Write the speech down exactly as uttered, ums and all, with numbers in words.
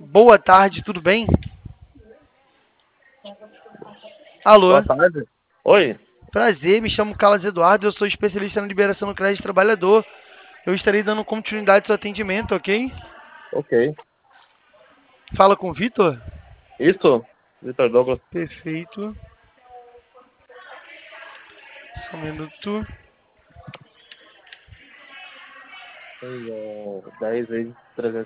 Boa tarde, tudo bem? Alô, Boa tarde. Oi, prazer, me chamo Carlos Eduardo, eu sou especialista na liberação no crédito trabalhador. Eu estarei dando continuidade ao seu atendimento, ok? ok. Fala com o Vitor? Isso, Vitor Douglas. Perfeito. Só um minuto. Foi, é, dez vezes